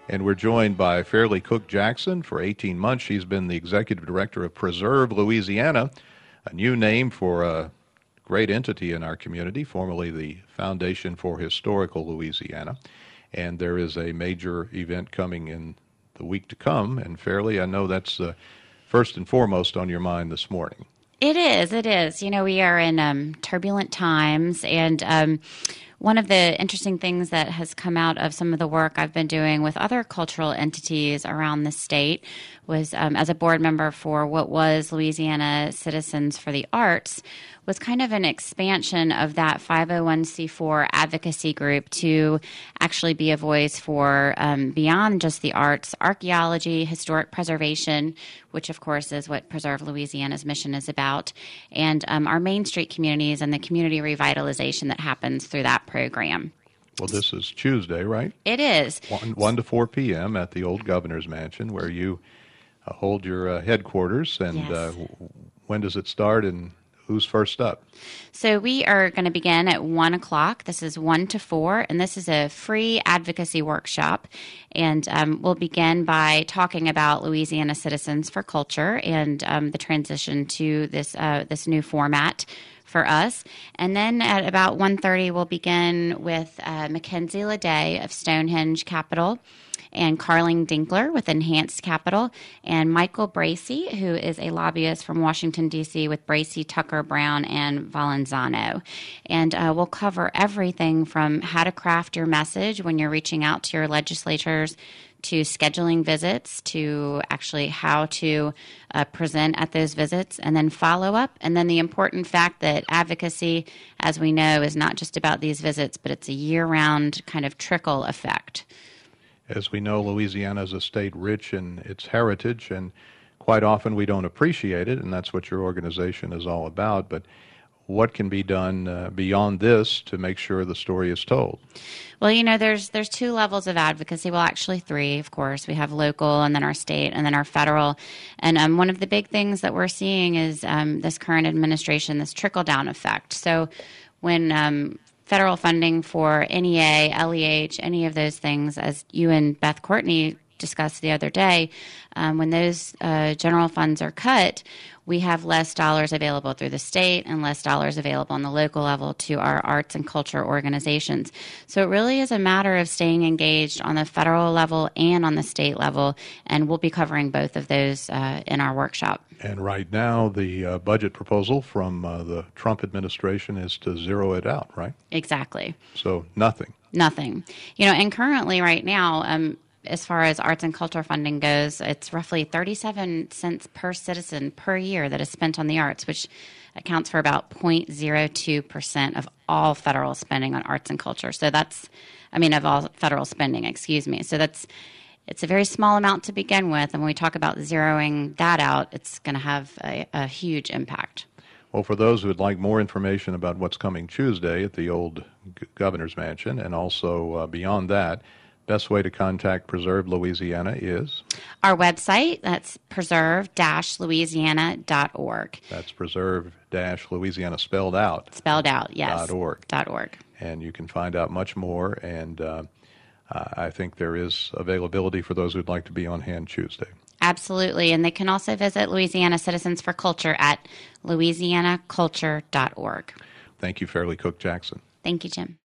And we're joined by Fairleigh Cook Jackson. For 18 months, she's been the executive director of Preserve Louisiana, a new name for a great entity in our community, formerly the Foundation for Historical Louisiana. And there is a major event coming in the week to come. And Fairleigh, I know that's first and foremost on your mind this morning. It is. It is. You know, we are in turbulent times, and one of the interesting things that has come out of some of the work I've been doing with other cultural entities around the state was as a board member for what was Louisiana Citizens for the Arts, was kind of an expansion of that 501c4 advocacy group to actually be a voice for beyond just the arts, archaeology, historic preservation, which of course is what Preserve Louisiana's mission is about, and our Main Street communities and the community revitalization that happens through that program. Well, this is Tuesday, right? It is. 1 to 4 p.m. at the old Governor's Mansion, where you hold your headquarters. And Yes. When does it start, and who's first up? So we are going to begin at 1 o'clock. This is 1 to 4, and this is a free advocacy workshop. And we'll begin by talking about Louisiana Citizens for Culture and the transition to this new format for us. And then at about 1:30, we'll begin with Mackenzie Leday of Stonehenge Capital, and Carling Dinkler with Enhanced Capital, and Michael Bracey, who is a lobbyist from Washington, D.C. with Bracey, Tucker, Brown, and Valenzano. And we'll cover everything from how to craft your message when you're reaching out to your legislators, to scheduling visits, to actually how to present at those visits, and then follow up. And then the important fact that advocacy, as we know, is not just about these visits, but it's a year-round kind of trickle effect. As we know, Louisiana is a state rich in its heritage, and quite often we don't appreciate it, and that's what your organization is all about. But what can be done beyond this to make sure the story is told? Well, you know, there's two levels of advocacy. Well, actually three, of course. We have local, and then our state, and then our federal. And one of the big things that we're seeing is this current administration, this trickle-down effect. So when federal funding for NEA, LEH, any of those things, as you and Beth Courtney discussed the other day, when those general funds are cut, we have less dollars available through the state and less dollars available on the local level to our arts and culture organizations. So it really is a matter of staying engaged on the federal level and on the state level, and we'll be covering both of those in our workshop. And right now, the budget proposal from the Trump administration is to zero it out, right? Exactly. So nothing. Nothing. You know, and currently right now, as far as arts and culture funding goes, it's roughly 37 cents per citizen per year that is spent on the arts, which accounts for about 0.02% of all federal spending on arts and culture. So of all federal spending, excuse me. So it's a very small amount to begin with. And when we talk about zeroing that out, it's going to have a huge impact. Well, for those who would like more information about what's coming Tuesday at the old Governor's Mansion, and also beyond that, best way to contact Preserve Louisiana is? Our website, that's preserve-louisiana.org. That's preserve-louisiana spelled out. Spelled out, yes. .org. .org. And you can find out much more, and I think there is availability for those who'd like to be on hand Tuesday. Absolutely, and they can also visit Louisiana Citizens for Culture at louisianaculture.org. Thank you, Fairleigh Cook Jackson. Thank you, Jim.